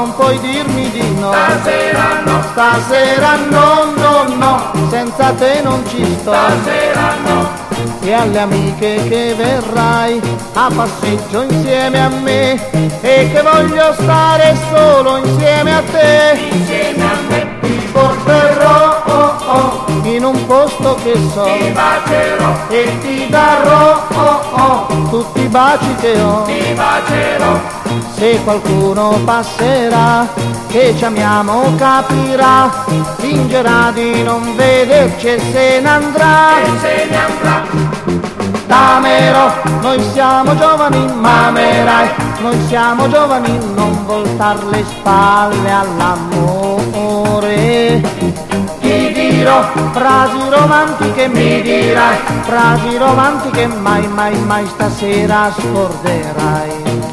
non puoi dirmi di no. Stasera no, Stasera no, no, no, senza te non ci sto. stasera no. E alle amiche che verrai a passeggio insieme a me, e che voglio stare solo insieme a te. Insieme a me Ti porterò in un posto che so, ti bacerò, e ti darò tutti i baci che ho. ti bacerò. Se qualcuno passerà che ci amiamo capirà, fingerà di non vederci e se ne andrà. E se ne andrà. T'amerò, noi siamo giovani, m'amerai, noi siamo giovani, non voltar le spalle all'amore. Ti dirò frasi romantiche, mi dirai, frasi romantiche mai, mai, mai stasera scorderai.